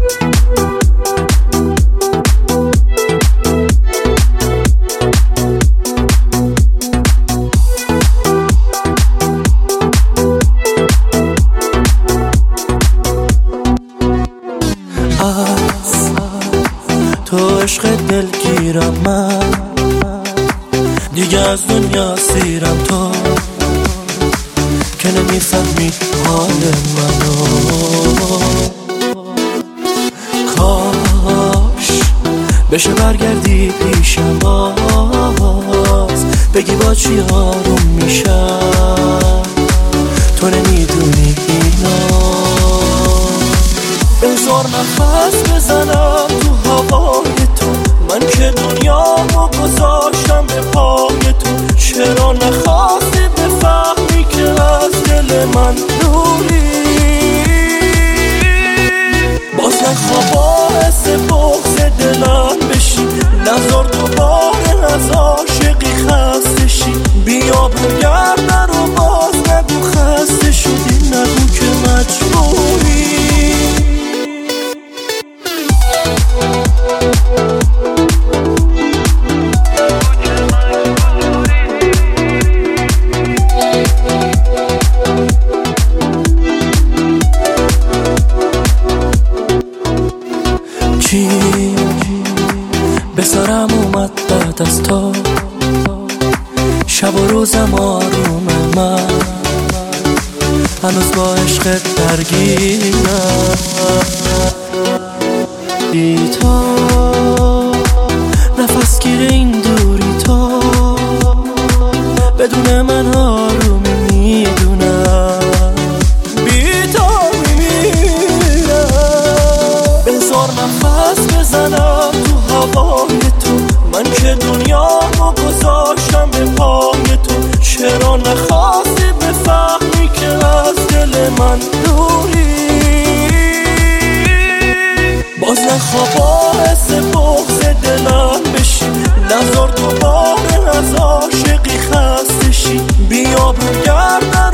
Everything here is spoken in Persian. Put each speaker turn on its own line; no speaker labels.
تو عشق دلگیرم من، دیگه از دنیا سیرم تو که نمیفهمی حال منو. کاش بشه برگردی پیشم باز، بگی با چی آروم میشم، تو نمیدونی اینا. بذار نفس بزنم تو هوای تو، من که دنیامو گذاشتم به پای تو. چرا نخواستی بفهمی که از دل من دوری؟ باز نخوا باعث بغض دلم بشی، نذار دوباره از عاشقی خسته شی. بیا برگرد رو باز نگو خسته شدی، نگو که مجبوری. چی به سرم اومد بعد از تو، شب و روزم آروم من، هنوز با عشقت درگیرم. بی تو نفس گیر این دوری، تو بدون من آرومی میدونم، بی تو میمیرم. بذار نفس بزنم تو هوای تو، من که دنیامو گذاشتم به پای تو. چرا نخواستی بفهمی که از دل من دوری؟ باز نخوا باعث بغض دلم بشی، نذار دوباره از عاشقی خسته شی. بیا برگرد